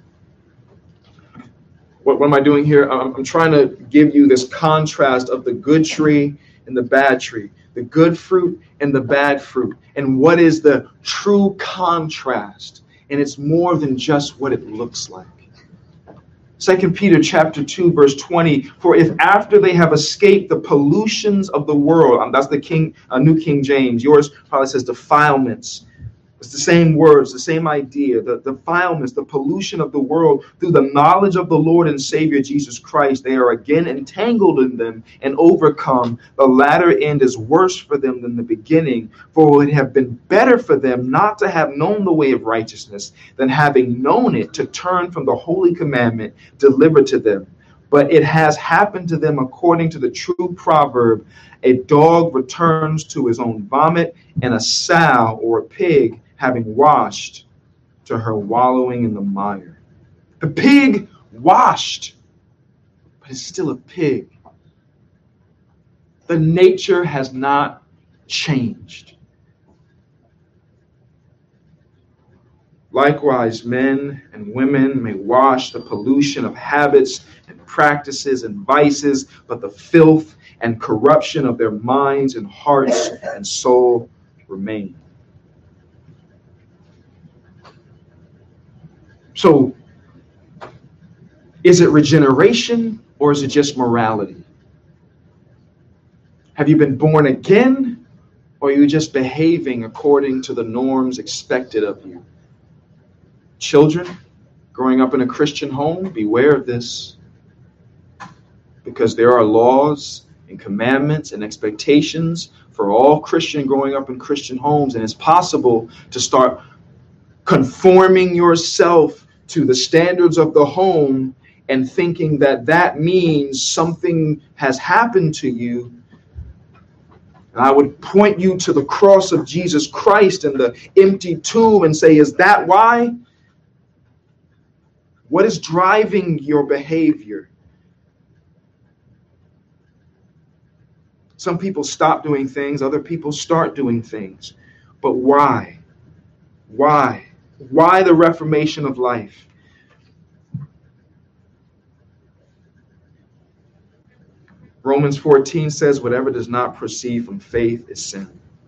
what am I doing here? I'm trying to give you this contrast of the good tree and the bad tree, the good fruit and the bad fruit. And what is the true contrast? And it's more than just what it looks like. 2 Peter chapter 2, verse 20, for if after they have escaped the pollutions of the world, that's the New King James, yours probably says defilements. It's the same words, the same idea, the defilements, the pollution of the world, through the knowledge of the Lord and Savior Jesus Christ, they are again entangled in them and overcome. The latter end is worse for them than the beginning, for it would have been better for them not to have known the way of righteousness than having known it to turn from the holy commandment delivered to them. But it has happened to them according to the true proverb, a dog returns to his own vomit, and a sow or a pig, having washed, to her wallowing in the mire. The pig washed, but it's still a pig. The nature has not changed. Likewise, men and women may wash the pollution of habits and practices and vices, but the filth and corruption of their minds and hearts and soul remain. So, is it regeneration or is it just morality? Have you been born again, or are you just behaving according to the norms expected of you? Children growing up in a Christian home, beware of this, because there are laws and commandments and expectations for all Christian growing up in Christian homes, and it's possible to start conforming yourself to the standards of the home and thinking that that means something has happened to you. And I would point you to the cross of Jesus Christ and the empty tomb and say, is that why? What is driving your behavior? Some people stop doing things, other people start doing things. But why? Why? Why the reformation of life? Romans 14 says, whatever does not proceed from faith is sin.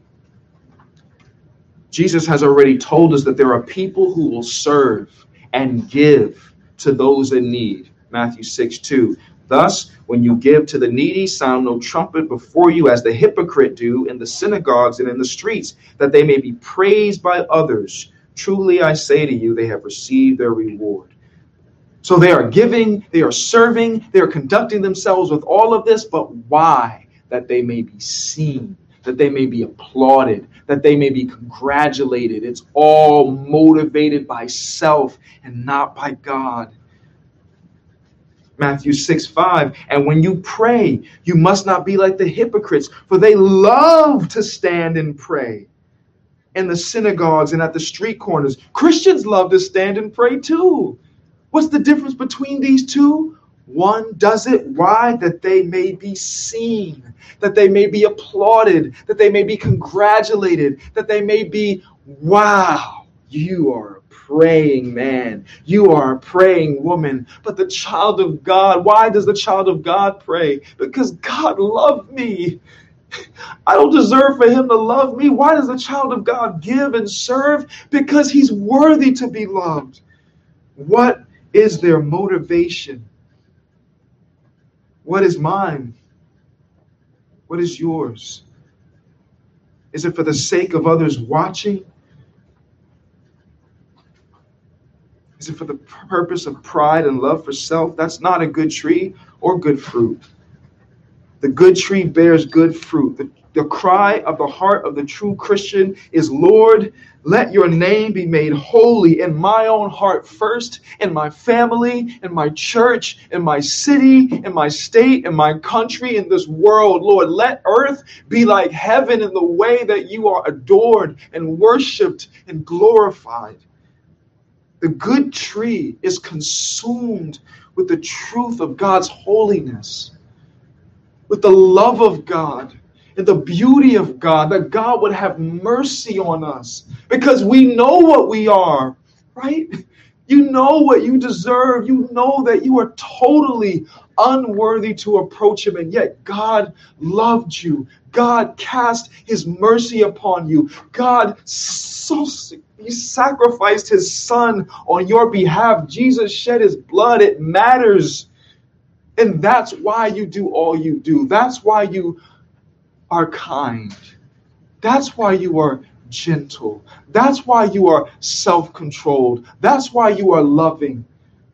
Jesus has already told us that there are people who will serve and give to those in need. Matthew 6:2. Thus, when you give to the needy, sound no trumpet before you as the hypocrite do in the synagogues and in the streets, that they may be praised by others. Truly, I say to you, they have received their reward. So they are giving, they are serving, they are conducting themselves with all of this, but why? That they may be seen, that they may be applauded, that they may be congratulated. It's all motivated by self and not by God. Matthew 6:5, and when you pray, you must not be like the hypocrites, for they love to stand and pray in the synagogues and at the street corners. Christians love to stand and pray too. What's the difference between these two? One does it. Why? That they may be seen, that they may be applauded, that they may be congratulated, that they may be, wow, you are a praying man, you are a praying woman. But the child of God, why does the child of God pray? Because God loved me. I don't deserve for him to love me. Why does the child of God give and serve? Because he's worthy to be loved. What is their motivation? What is mine? What is yours? Is it for the sake of others watching? Is it for the purpose of pride and love for self? That's not a good tree or good fruit. The good tree bears good fruit. The cry of the heart of the true Christian is, Lord, let your name be made holy in my own heart first, in my family, in my church, in my city, in my state, in my country, in this world. Lord, let earth be like heaven in the way that you are adored and worshiped and glorified. The good tree is consumed with the truth of God's holiness, with the love of God and the beauty of God, that God would have mercy on us because we know what we are, right? You know what you deserve. You know that you are totally unworthy to approach him, and yet God loved you. God cast his mercy upon you. He sacrificed his son on your behalf. Jesus shed his blood. It matters. And that's why you do all you do. That's why you are kind. That's why you are gentle. That's why you are self-controlled. That's why you are loving.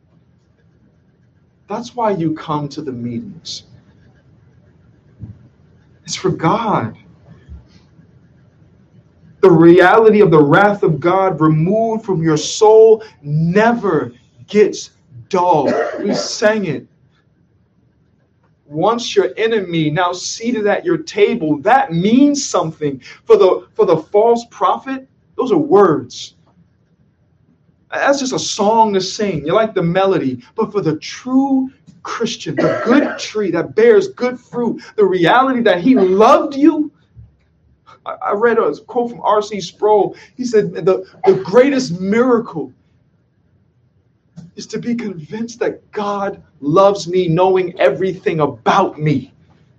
That's why you come to the meetings. It's for God. The reality of the wrath of God removed from your soul never gets dull. We sang it. Once your enemy, now seated at your table, that means something. For the false prophet, those are words. That's just a song to sing. You like the melody. But for the true Christian, the good tree that bears good fruit, the reality that he loved you. I read a quote from R.C. Sproul. He said, the greatest miracle is to be convinced that God loves me, knowing everything about me.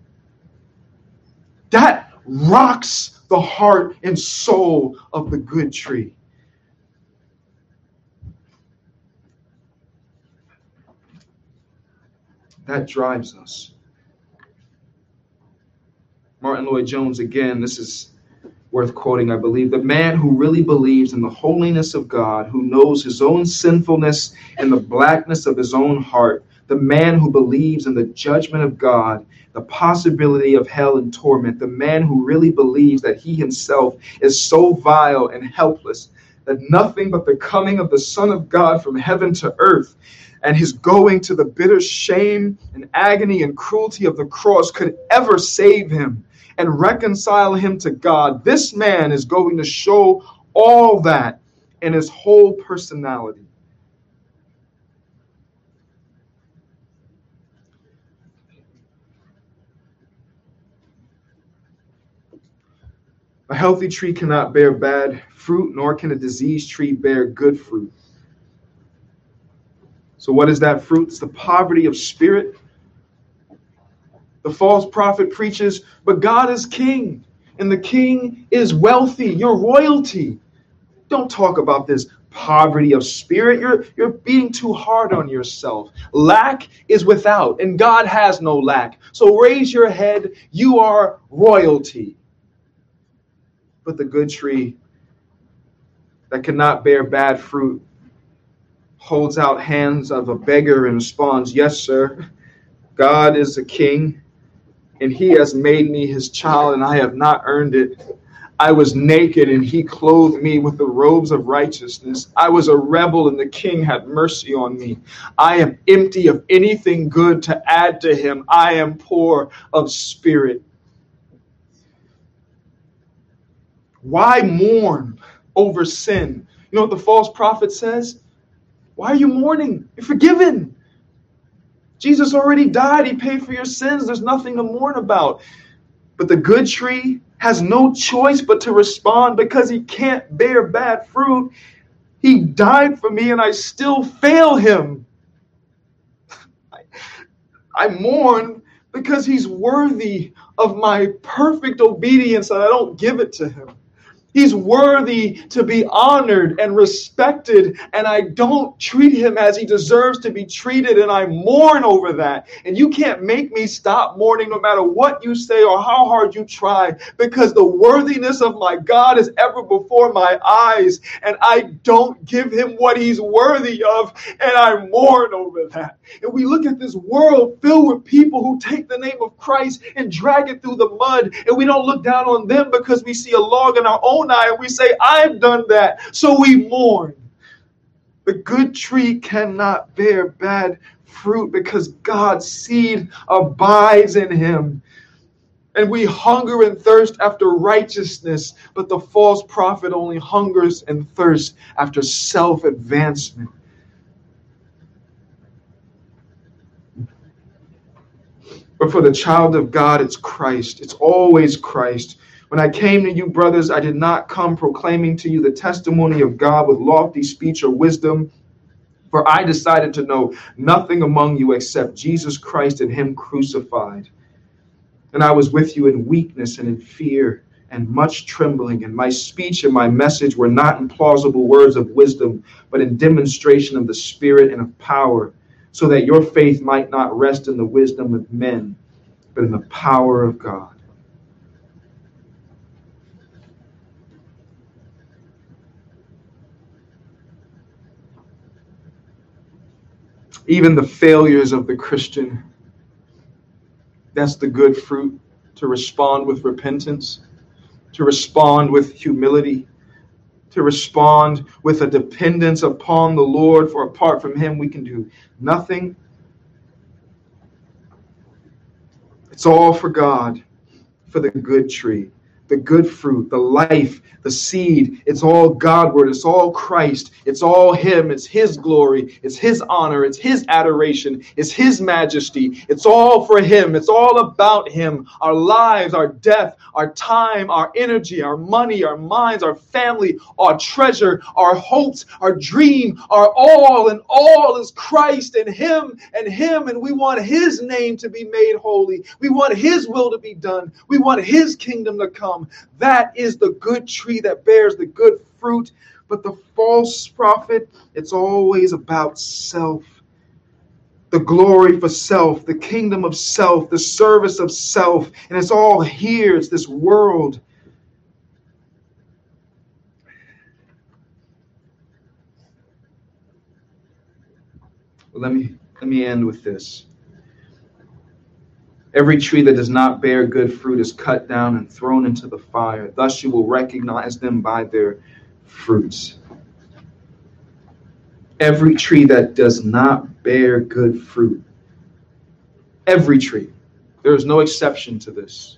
That rocks the heart and soul of the good tree. That drives us. Martin Lloyd-Jones, again, this is worth quoting, I believe. The man who really believes in the holiness of God, who knows his own sinfulness and the blackness of his own heart, the man who believes in the judgment of God, the possibility of hell and torment, the man who really believes that he himself is so vile and helpless that nothing but the coming of the Son of God from heaven to earth and his going to the bitter shame and agony and cruelty of the cross could ever save him and reconcile him to God. This man is going to show all that in his whole personality. A healthy tree cannot bear bad fruit, nor can a diseased tree bear good fruit. So what is that fruit? It's the poverty of spirit. The false prophet preaches, but God is king, and the king is wealthy. You're royalty. Don't talk about this poverty of spirit. You're being too hard on yourself. Lack is without, and God has no lack. So raise your head. You are royalty. But the good tree that cannot bear bad fruit holds out hands of a beggar and responds, yes, sir, God is a king, and he has made me his child, and I have not earned it. I was naked, and he clothed me with the robes of righteousness. I was a rebel, and the king had mercy on me. I am empty of anything good to add to him. I am poor of spirit. Why mourn over sin? You know what the false prophet says? Why are you mourning? You're forgiven. Jesus already died. He paid for your sins. There's nothing to mourn about. But the good tree has no choice but to respond because he can't bear bad fruit. He died for me and I still fail him. I mourn because he's worthy of my perfect obedience and I don't give it to him. He's worthy to be honored and respected, and I don't treat him as he deserves to be treated, and I mourn over that. And you can't make me stop mourning no matter what you say or how hard you try, because the worthiness of my God is ever before my eyes, and I don't give him what he's worthy of, and I mourn over that. And we look at this world filled with people who take the name of Christ and drag it through the mud, and we don't look down on them because we see a log in our own eye and we say, I've done that, so we mourn. The good tree cannot bear bad fruit because God's seed abides in him. And we hunger and thirst after righteousness, but the false prophet only hungers and thirsts after self-advancement. But for the child of God, it's Christ. It's always Christ. When I came to you, brothers, I did not come proclaiming to you the testimony of God with lofty speech or wisdom, for I decided to know nothing among you except Jesus Christ and him crucified. And I was with you in weakness and in fear and much trembling, and my speech and my message were not in plausible words of wisdom, but in demonstration of the Spirit and of power, so that your faith might not rest in the wisdom of men, but in the power of God. Even the failures of the Christian, that's the good fruit, to respond with repentance, to respond with humility, to respond with a dependence upon the Lord, for apart from him we can do nothing. It's all for God, for the good tree, the good fruit, the life, the seed. It's all Godward. It's all Christ. It's all him. It's his glory. It's his honor. It's his adoration. It's his majesty. It's all for him. It's all about him. Our lives, our death, our time, our energy, our money, our minds, our family, our treasure, our hopes, our dream, our all, and all is Christ and him, and we want his name to be made holy. We want his will to be done. We want his kingdom to come. That is the good tree that bears the good fruit. But the false prophet, it's always about self. The glory for self, the kingdom of self, the service of self. And it's all here. It's this world. Well, let me end with this. Every tree that does not bear good fruit is cut down and thrown into the fire. Thus you will recognize them by their fruits. Every tree that does not bear good fruit. Every tree. There is no exception to this.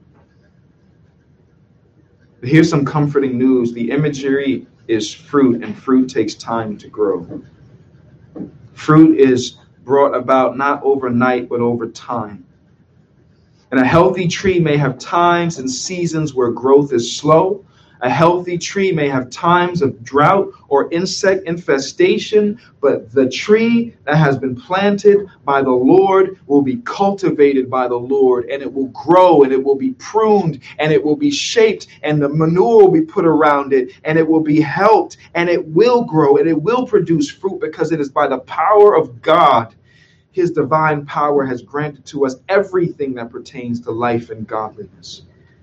But here's some comforting news. The imagery is fruit, and fruit takes time to grow. Fruit is brought about not overnight, but over time. And a healthy tree may have times and seasons where growth is slow. A healthy tree may have times of drought or insect infestation, but the tree that has been planted by the Lord will be cultivated by the Lord, and it will grow, and it will be pruned, and it will be shaped, and the manure will be put around it, and it will be helped, and it will grow, and it will produce fruit, because it is by the power of God. His divine power has granted to us everything that pertains to life and godliness.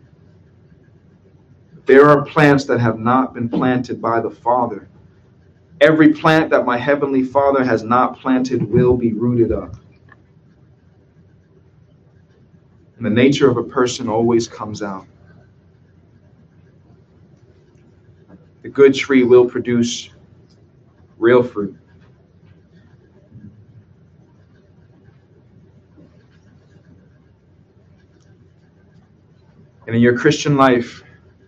There are plants that have not been planted by the Father. Every plant that my heavenly Father has not planted will be rooted up. And the nature of a person always comes out. The good tree will produce real fruit. And in your Christian life,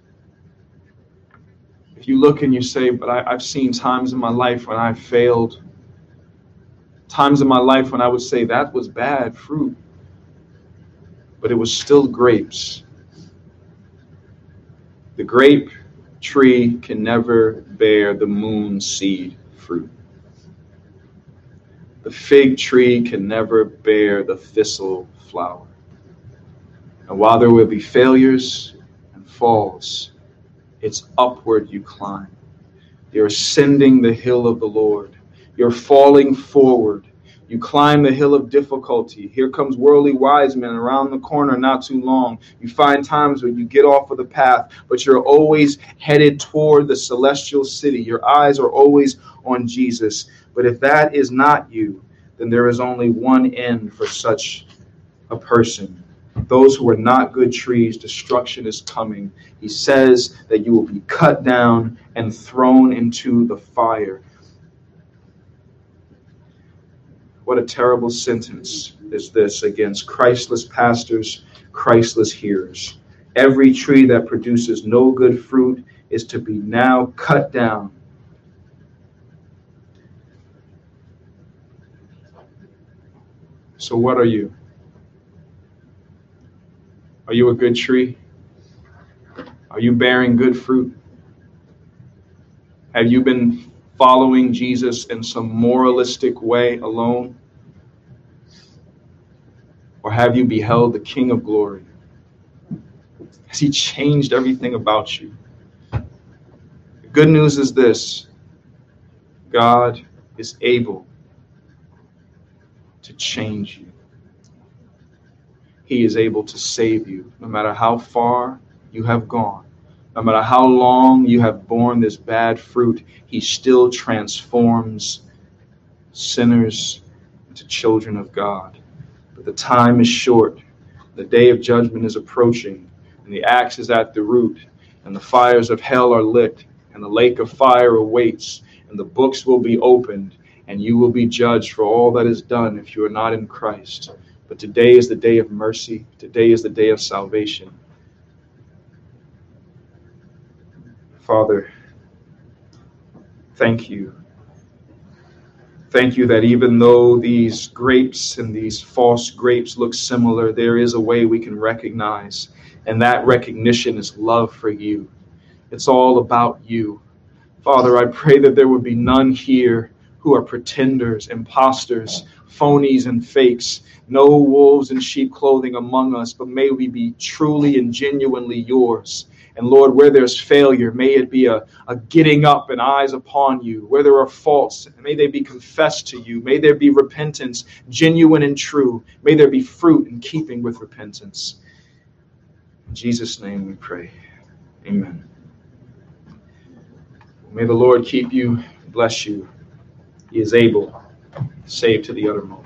if you look and you say, but I've seen times in my life when I failed, times in my life when I would say that was bad fruit, but it was still grapes. The grape tree can never bear the moon seed fruit. The fig tree can never bear the thistle flower. And while there will be failures and falls, it's upward you climb. You're ascending the hill of the Lord. You're falling forward. You climb the hill of difficulty. Here comes worldly wise men around the corner not too long. You find times when you get off of the path, but you're always headed toward the celestial city. Your eyes are always on Jesus. But if that is not you, then there is only one end for such a person. Those who are not good trees, destruction is coming. He says that you will be cut down and thrown into the fire. What a terrible sentence is this against Christless pastors, Christless hearers. Every tree that produces no good fruit is to be now cut down. So what are you? Are you a good tree? Are you bearing good fruit? Have you been following Jesus in some moralistic way alone? Or have you beheld the King of Glory? Has he changed everything about you? The good news is this: God is able to change you. He is able to save you, no matter how far you have gone, no matter how long you have borne this bad fruit. He still transforms sinners into children of God. But the time is short. The day of judgment is approaching, and the axe is at the root, and the fires of hell are lit, and the lake of fire awaits, and the books will be opened, and you will be judged for all that is done if you are not in Christ. But today is the day of mercy. Today is the day of salvation. Father, thank you. Thank you that even though these grapes and these false grapes look similar, there is a way we can recognize. And that recognition is love for you. It's all about you. Father, I pray that there would be none here who are pretenders, imposters, phonies and fakes, no wolves in sheep clothing among us, but may we be truly and genuinely yours. And Lord, where there's failure, may it be a getting up and eyes upon you. Where there are faults, may they be confessed to you. May there be repentance, genuine and true. May there be fruit in keeping with repentance. In Jesus' name we pray. Amen. May the Lord keep you, bless you. He is able to save to the uttermost.